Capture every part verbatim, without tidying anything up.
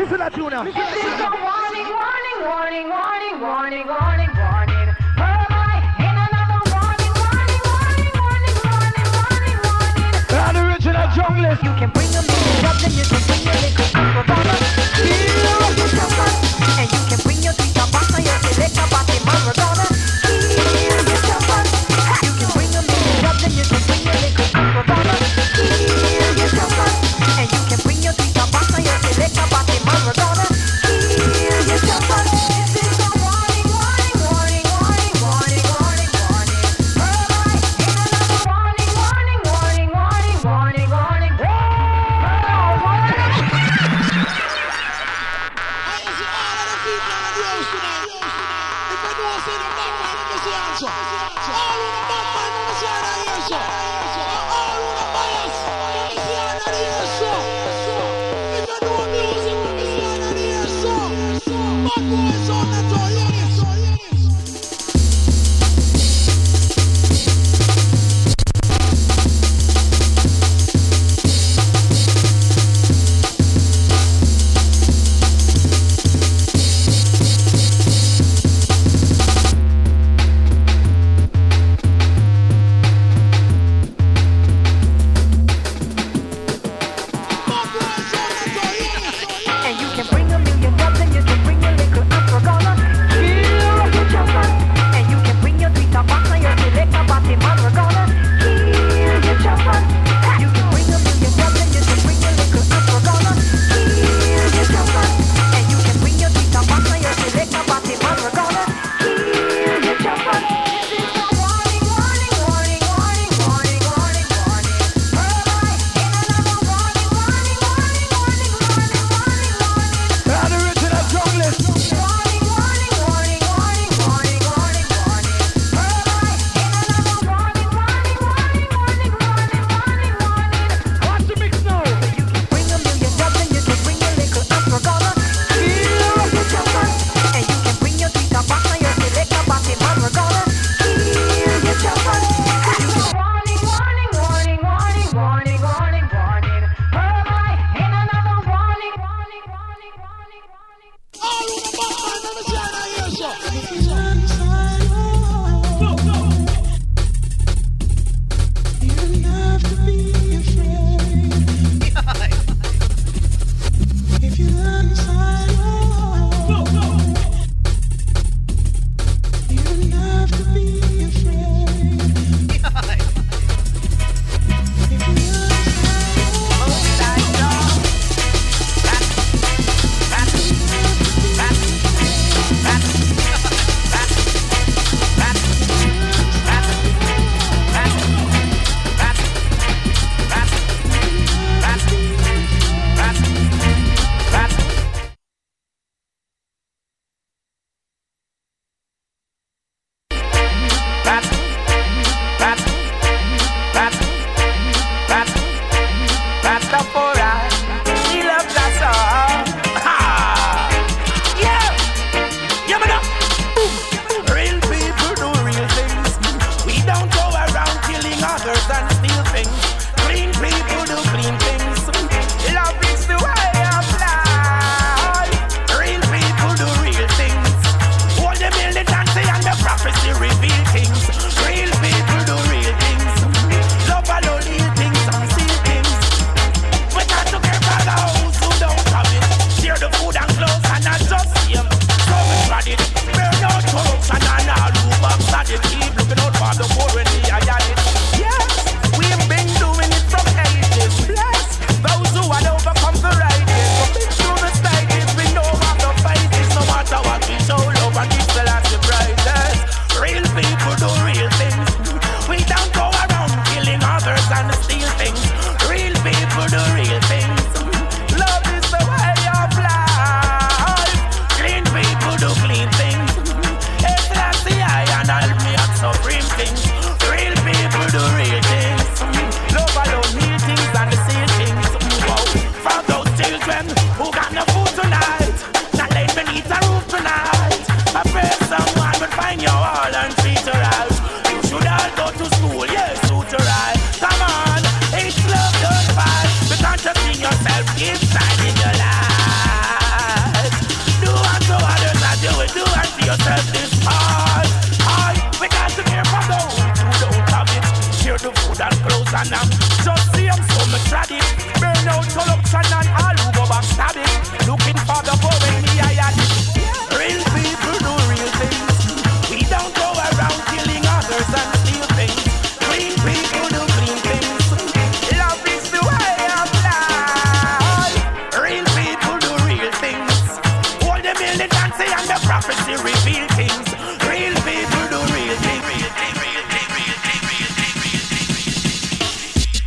Listen to that tune now. This is a warning, warning, warning, warning, warning, warning, warning. Pearl in another warning, warning, warning, warning, warning, warning, warning. An original junglist. You can bring them in trouble, you can bring your little Maradona. And you can bring your three pasta, your selecta pasta, Maradona. You can bring them in trouble, you can bring your little Maradona. And you can bring your three pasta, your selecta pasta, Maradona. This is a warning, warning, warning, warning, warning, warning, warning. Warning, warning, warning, warning, warning, warning. and um, just see them so much tradic. Burn out corruption and all who go back stab it. Looking for the poor when me I had it. Real people do real things. We don't go around killing others and steal things. Clean people do clean things. Love is the way of life. Real people do real things. All the militancy and the prophecy reveal things. Real people do real things. Real things, real things, real things, real things, real things.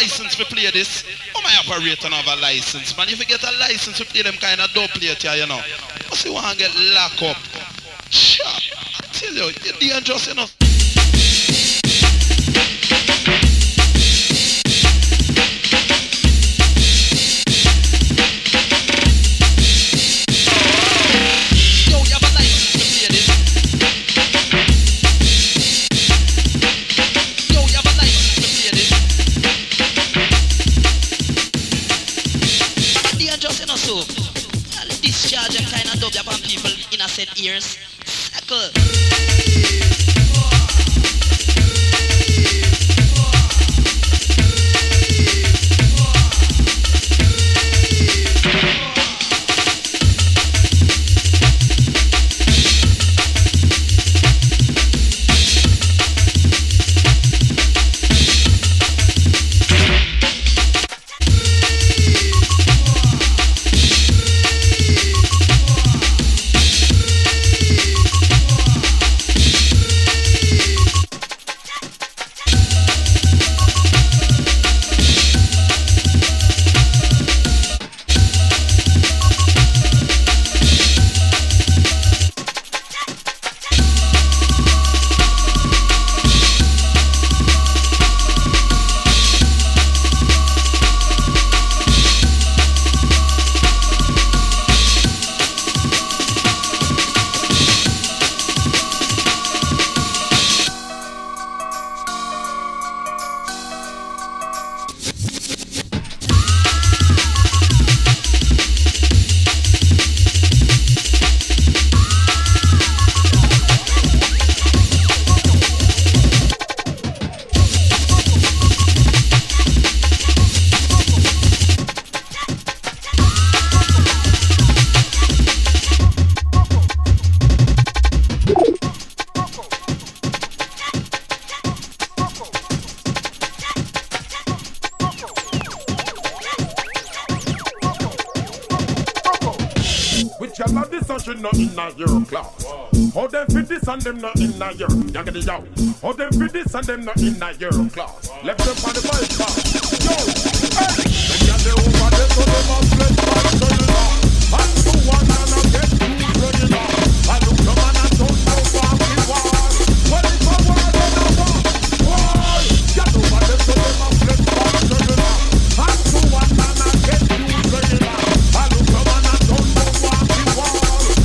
license to play this? How my operator have a license, man? If you get a license to play them kind of dope plate here, you know. What's you want to get locked up? Sure, I tell you, you're dangerous enough. Discharge and kind of dub upon people in a set ears. Circle. Not in a your class. How them fit this and them not in a your yaggedy yow. How them fit this and them not in a your class. Left them on the bypass. Yo, hey, them get the over there so them a flesh back cellular. And to one and a get two regular. I look the man and don't know what he was. Well, it's a war and a war. Why? Get over there so them a flesh back cellular. And to one and a get two regular. I look the man and don't know what he was.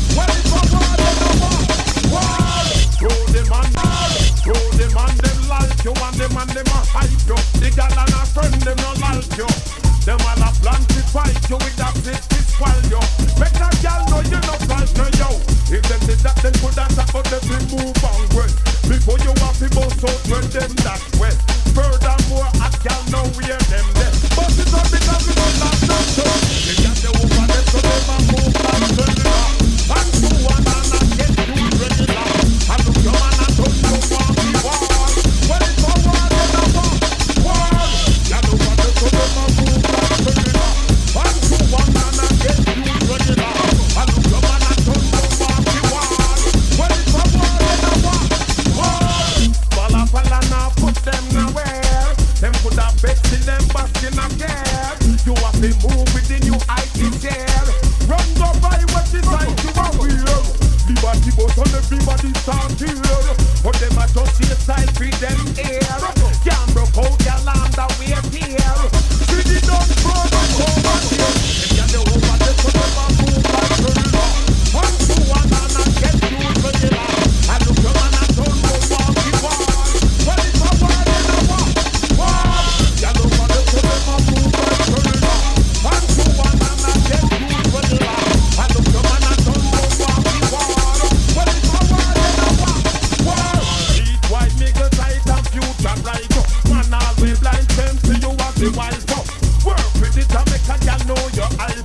You and them and them a hype you. The gal and a friend them no like you. Them all a plan to fight you with that bitch to spoil you. Make that gal know you no price no yo. If them did that then put that up on them to move on well. Before you have to bust out when them that wet. Furthermore a gal know where them dead. But it's all because we don't last no show. They got the over them so them a move on cellular. And to one and a get you regular. And look your man and don't know what he wants. Well, it's a war and a war, war. Ya know what the so them a move like cellular. And to one and a get you regular. And look your man and don't know what he want. Well, it's a war and a war, war. Falla falla now put them nowhere. Them put a bet in them basking again. You have to move with the new I T chair. Run go by what is right to a wheel. Liberty boat on everybody start here. But them a just see style for them air. Can't broke out your land that we here. See the done brother over here. If you're the over there so them a move like cellular. One to one and a get you regular. And look your man and don't know what he want. Well it's a war and a war, war. You're over there so them a move like cellular. One to one and a get you regular. And look your man and don't know what he want. Well it's a war and a war, war. Eat white, make a tight and future bright. Man always blind, them to you as the wife. Work with it and make a girl know your eyes.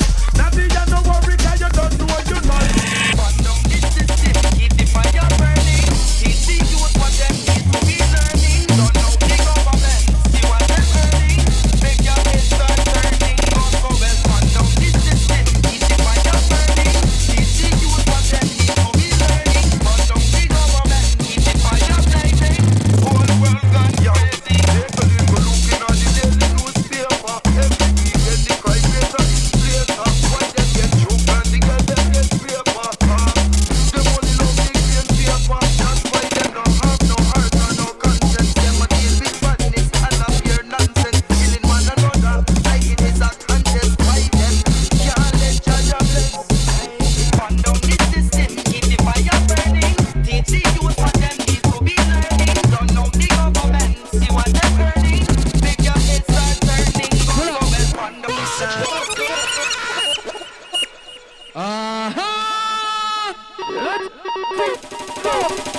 Uh-huh. Let's go.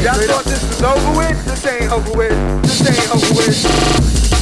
Y'all thought this was over with? This ain't over with. This ain't over with.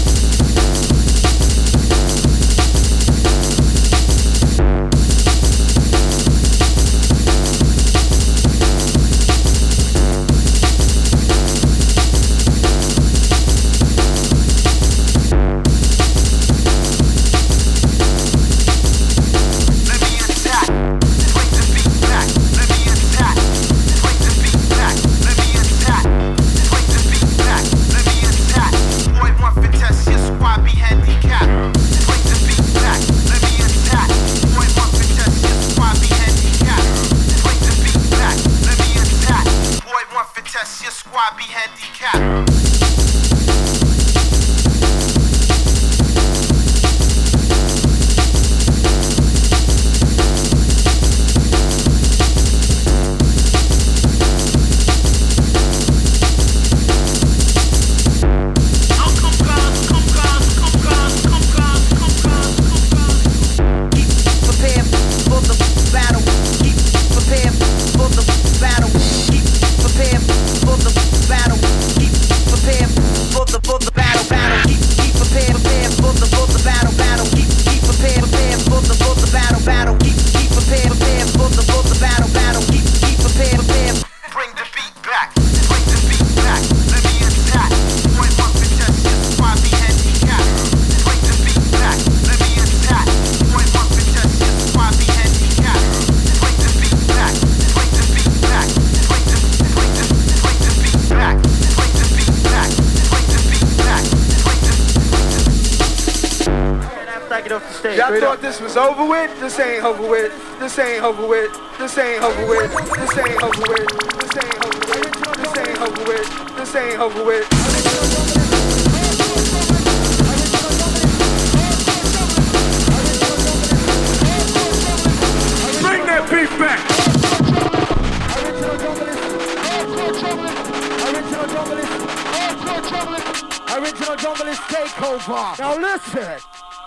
Y'all thought this was over with? This ain't over with. This ain't over with. This ain't over with. This ain't over with. This ain't over with. This ain't over with. This ain't over with. Bring that beat back. Original junglist. Original junglist takeover. Now listen.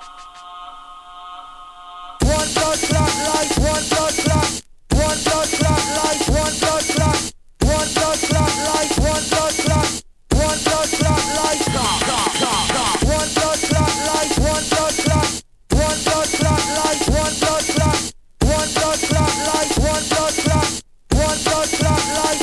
One blood clot light, one blood clot, one blood clot light, one blood clot, one blood clot light, one blood clot, one blood clot light, one blood clot light, one blood clot, one blood clot light, one blood clot, one blood clot light, one blood clot, one blood clot light,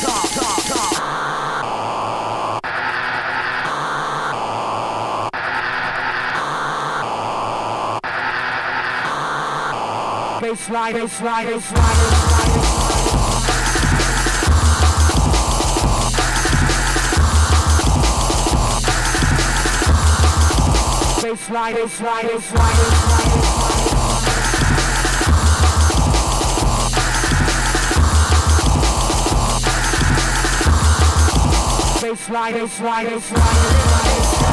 baseline, baseline, baseline, baseline, baseline, baseline, baseline, baseline, baseline.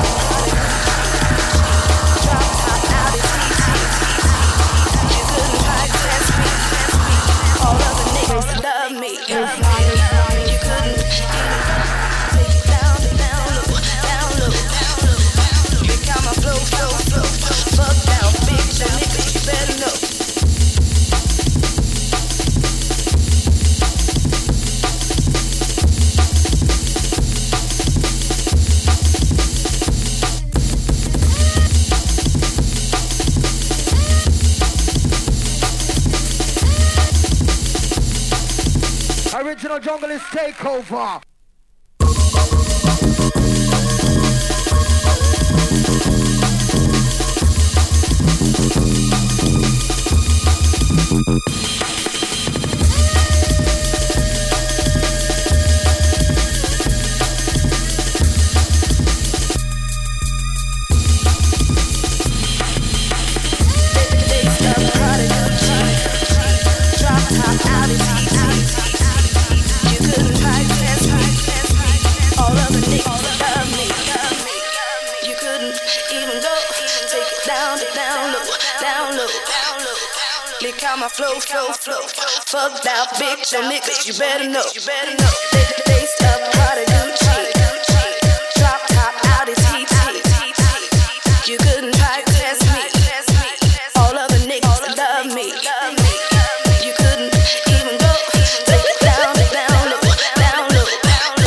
All of the niggas love me. You couldn't even take it down, down low, down low, down low. Look how my flow, flow, flow. Fuck down, bitch, that nigga, you better know. Original junglist takeover. My flow, flow, flow. Fuck that bitch, your niggas, you better know. You better know. Laced up, Prada, Gucci. Drop top, Audi, T T. You couldn't try to test me. All other niggas love me. You couldn't even go. Take it down, down low, down low.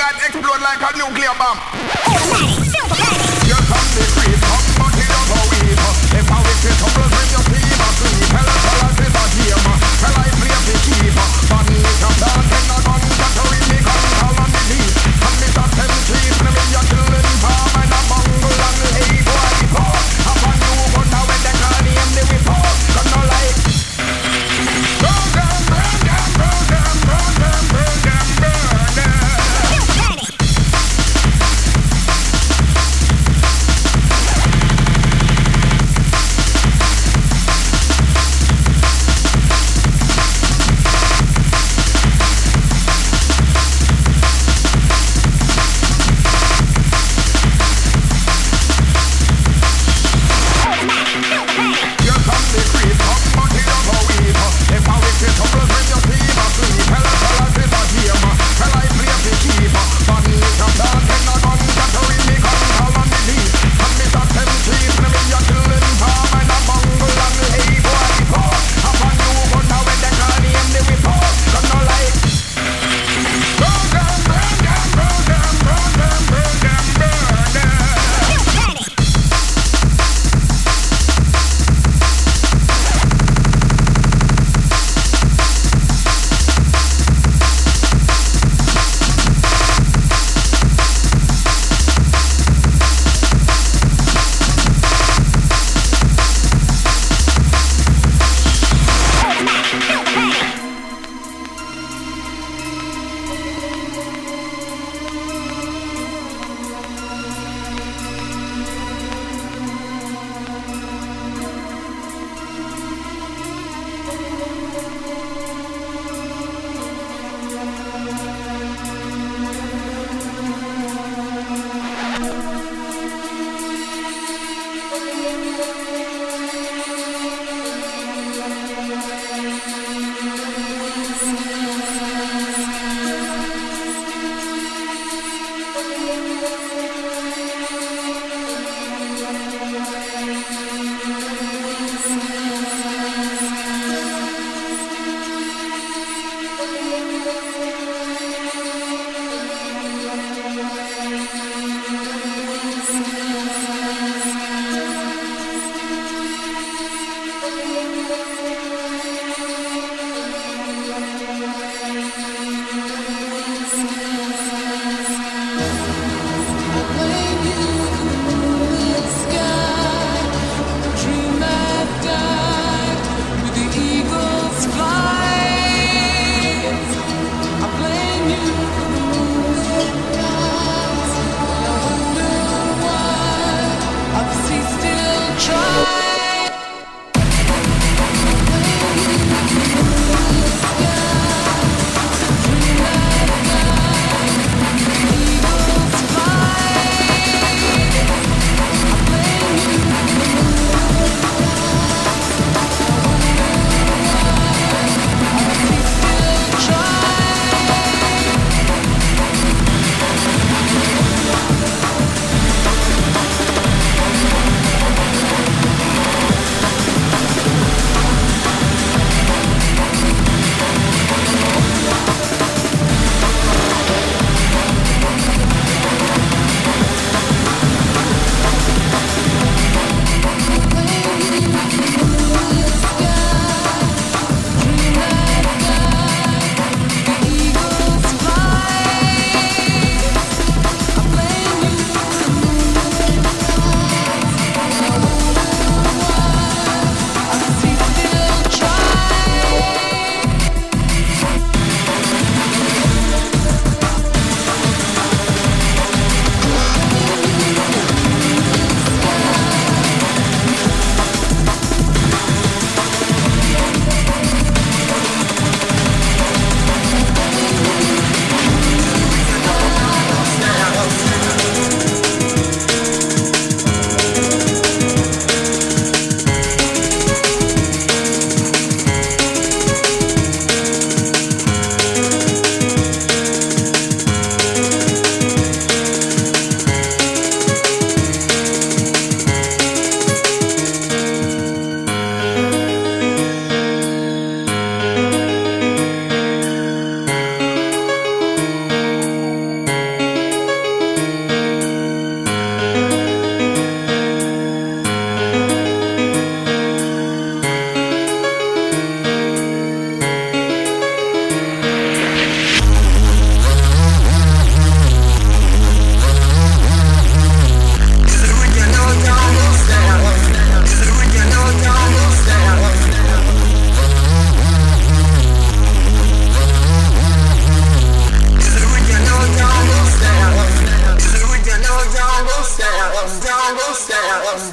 God explode like a nuclear bomb. You're from the creep, come but you don't go eat. If I wish it tumbles when you see my sleep. Tell us, tell us it's a game. Tell I play the keep. But me come down, take a gun, got to read me gun, call on the deep. And me shot them cheap, and me a killing farm. And a bungle and hey boy, before. Have a new gun now when they call him the whipper. Gun no like. Burn them, burn them, burn them, burn them, burn them, burn them.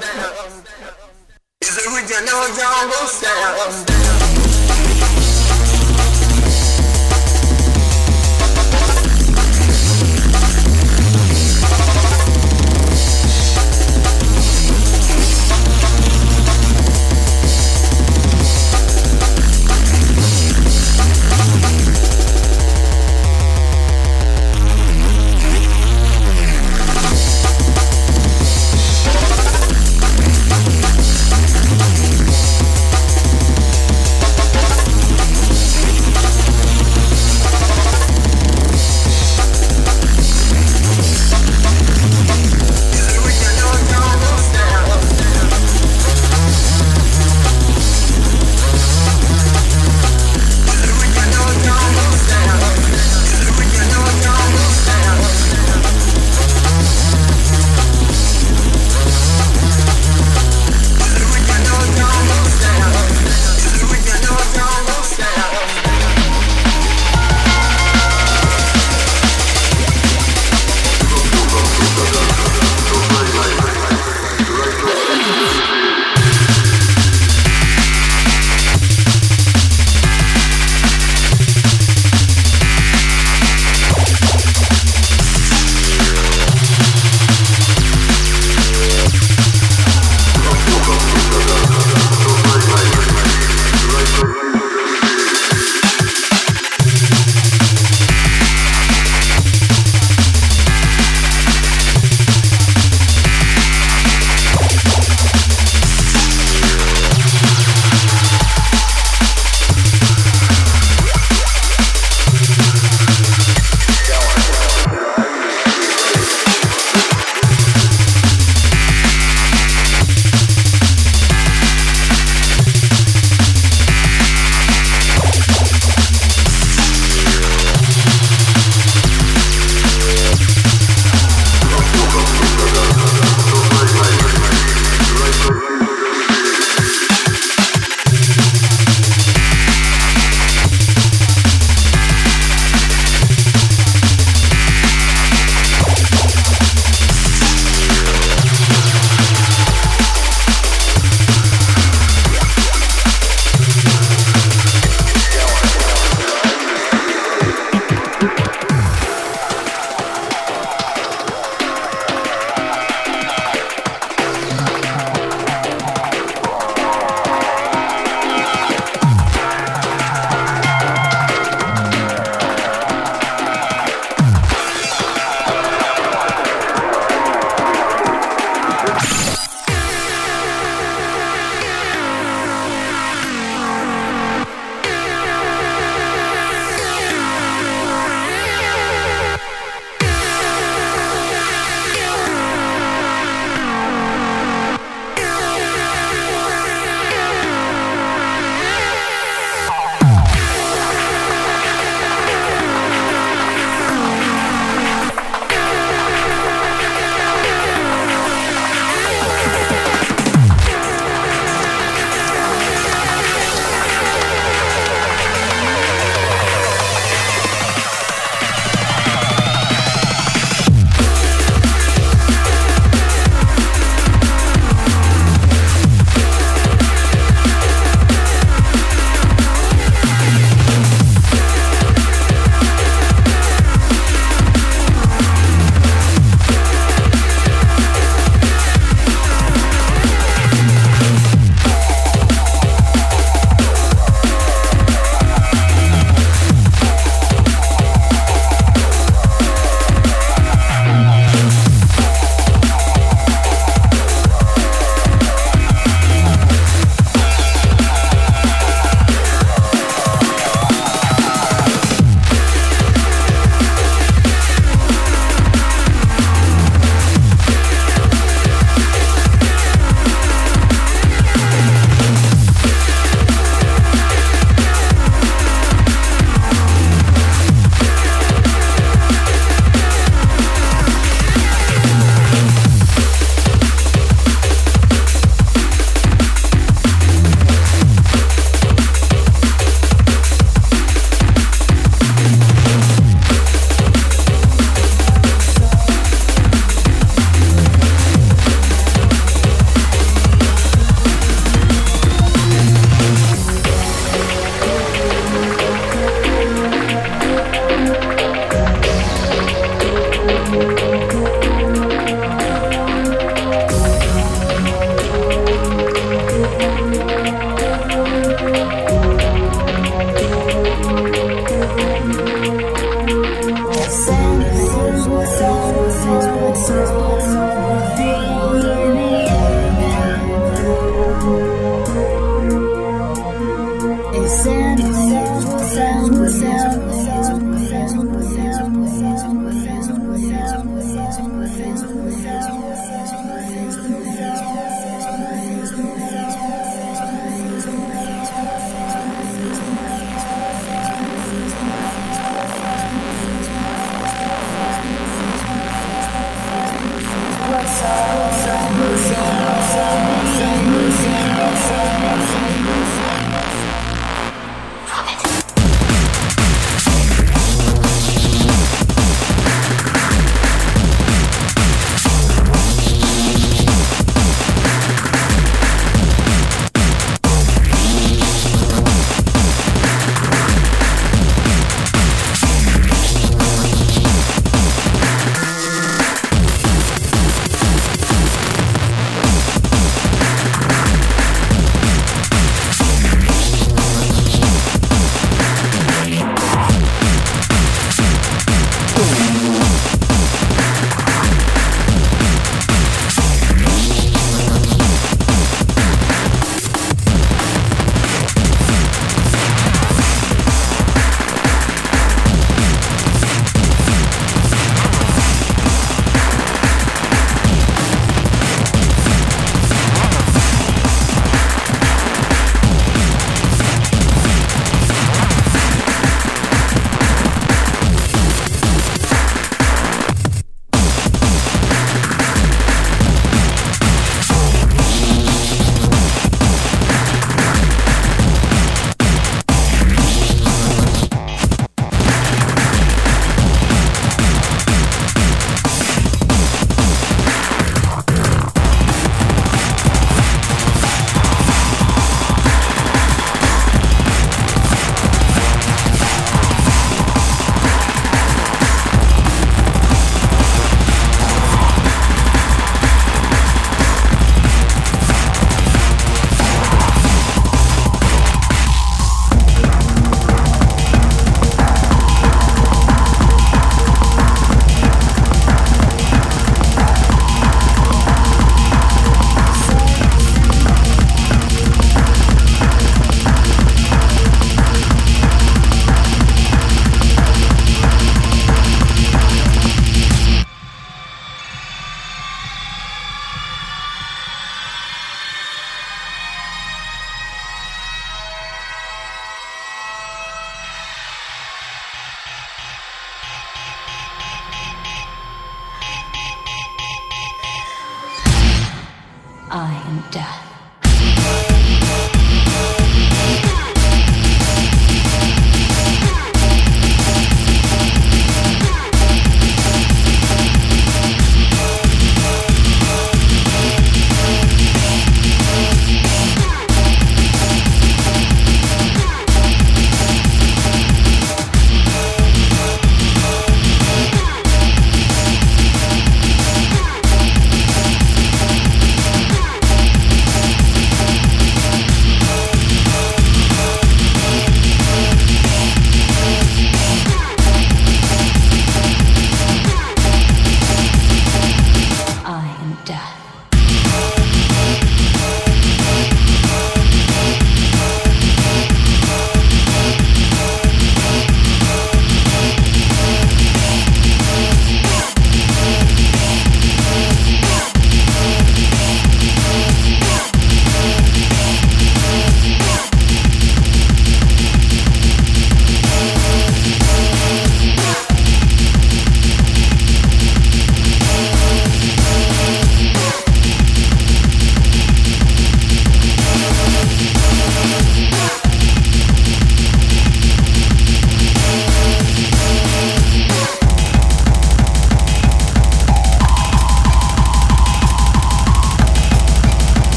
It's original jungle sound.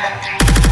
Bye.